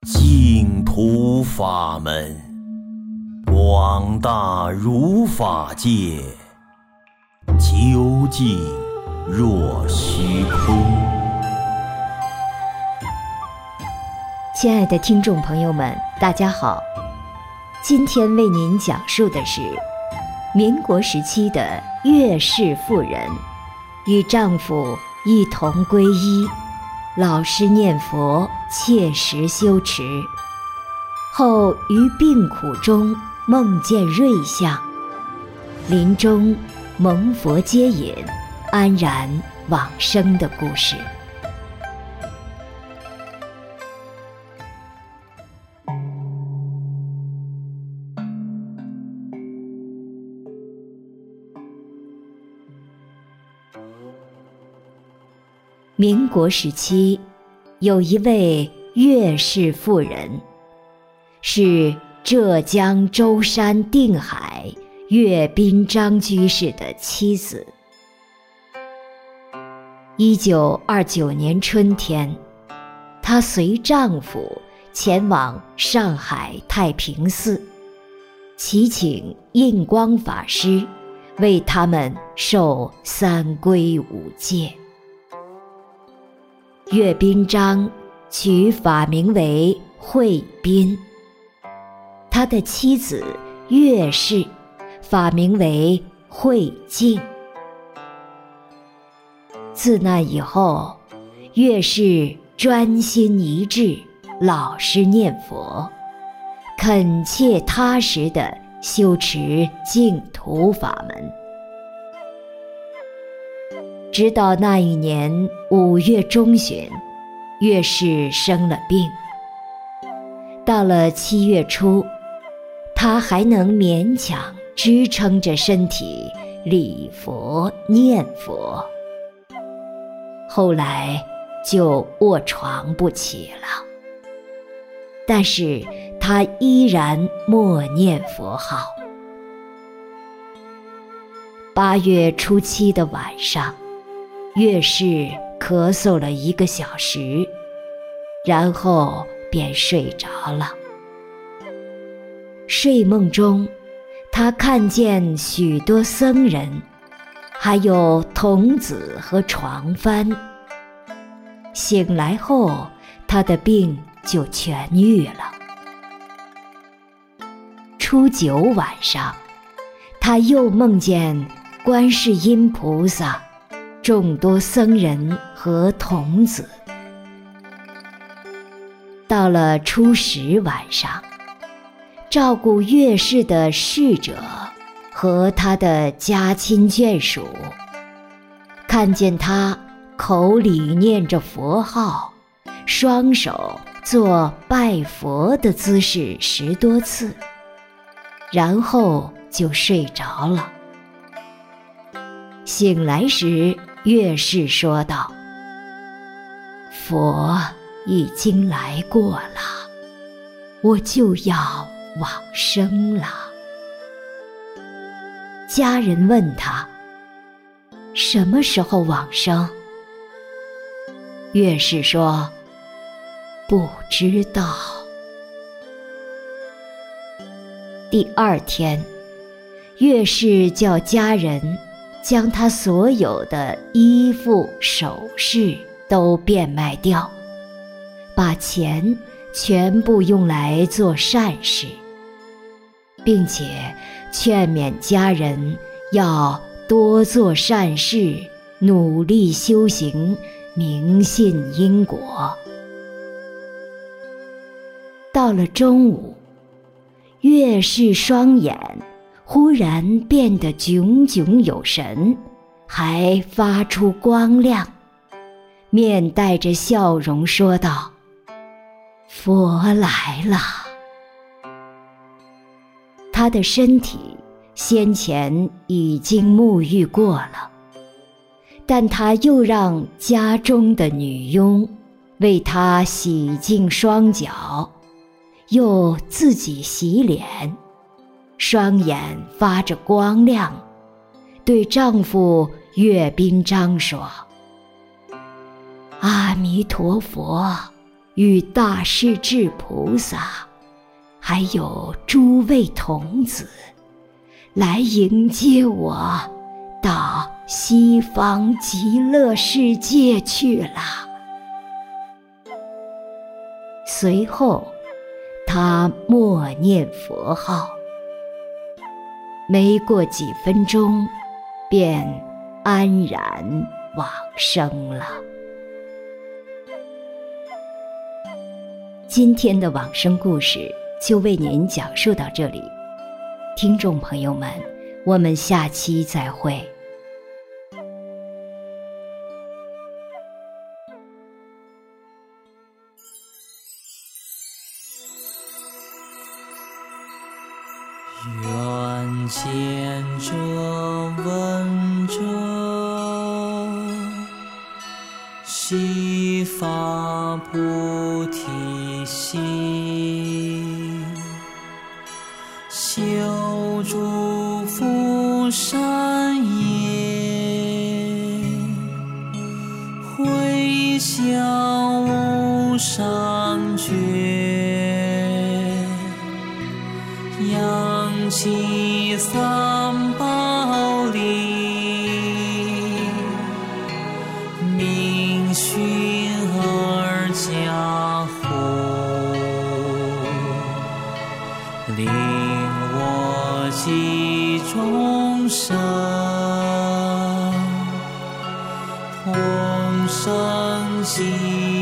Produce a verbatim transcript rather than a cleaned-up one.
净土法门，广大如法界，究竟若虚空。 亲爱的听众朋友们，大家好，今天为您讲述的是民国时期的岳氏妇人与丈夫一同皈依，老实念佛，切实修持，后于病苦中梦见瑞相，临终蒙佛接引，安然往生的故事。民国时期，有一位岳氏妇人，是浙江舟山定海岳宾章居士的妻子。一九二九年春天，她随丈夫前往上海太平寺，祈请印光法师为他们受三皈五戒。岳宾章取法名为慧宾，他的妻子岳氏法名为慧静。自那以后，岳氏专心一致，老实念佛，恳切踏实地修持净土法门。直到那一年五月中旬，岳氏生了病。到了七月初，她还能勉强支撑着身体礼佛念佛，后来就卧床不起了。但是她依然默念佛号。八月初七的晚上，岳氏咳嗽了一个小时，然后便睡着了。睡梦中，他看见许多僧人，还有童子和床幡。醒来后，他的病就痊愈了。初九晚上，他又梦见观世音菩萨、众多僧人和童子。到了初十晚上，照顾岳氏的侍者和他的家亲眷属，看见他口里念着佛号，双手做拜佛的姿势十多次，然后就睡着了。醒来时，岳氏说道：“佛已经来过了，我就要往生了。”家人问他：“什么时候往生？”岳氏说：“不知道。”第二天，岳氏叫家人将他所有的衣服首饰都变卖掉，把钱全部用来做善事，并且劝勉家人要多做善事，努力修行，明信因果。到了中午，岳氏双眼忽然变得炯炯有神，还发出光亮，面带着笑容说道：“佛来了。”他的身体先前已经沐浴过了，但他又让家中的女佣为他洗净双脚，又自己洗脸，双眼发着光亮，对丈夫岳宾章说：“阿弥陀佛， 与大势至菩萨，还有诸位童子，来迎接我到西方极乐世界去了。随后，他默念佛号，没过几分钟，便安然往生了。今天的往生故事就为您讲述到这里，听众朋友们，我们下期再会。 愿见者闻者，悉发菩提心，修诸福善业，回向无上觉，扬起三宝力，明熏而加护，令我及众生同生极